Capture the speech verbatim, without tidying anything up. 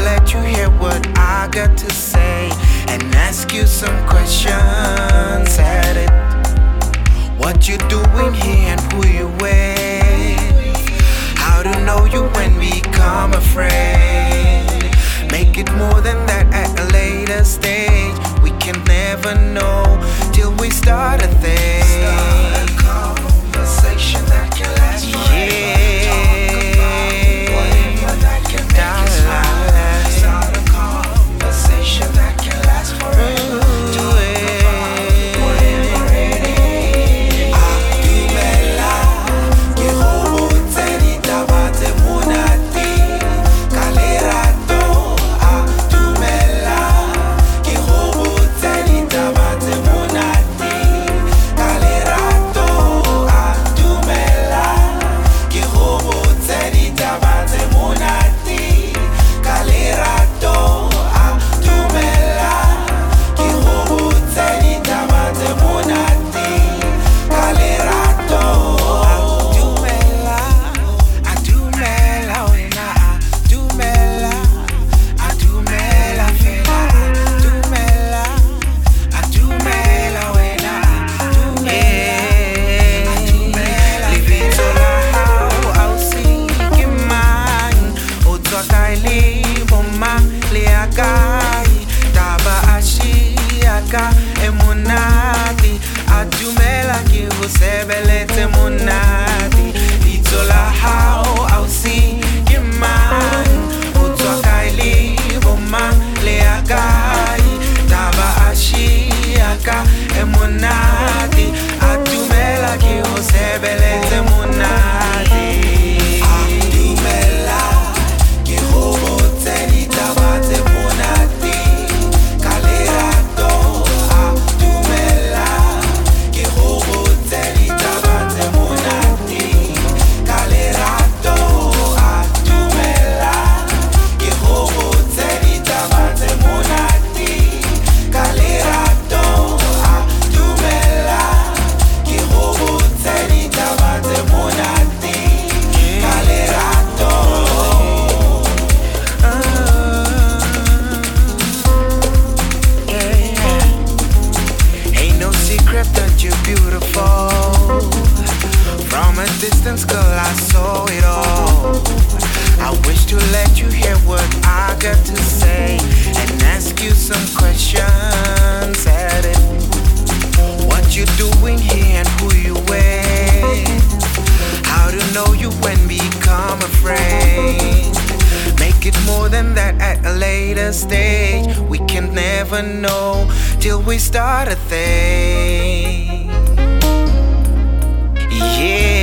let you hear what I got to say and ask you some questions at it. What you doing here and who you with? How to know you when we become a friend. Make it more than that at a later stage. We can never know till we start a thing. Start a conversation that can last forever. Yeah. Emunati, adumela kivusebelete munati. Itola how I'll see you man. Utokaili boma leagai. Taba ashiaka emunati, adumela kivusebelete munati. That you're beautiful. From a distance, girl, I saw it all. I wish to let you hear what I got to say and ask you some questions at it. What you doing here and who you with? How to know you when we become a friend. Make it more than that at a later stage. We can never know till we start a thing. Yeah.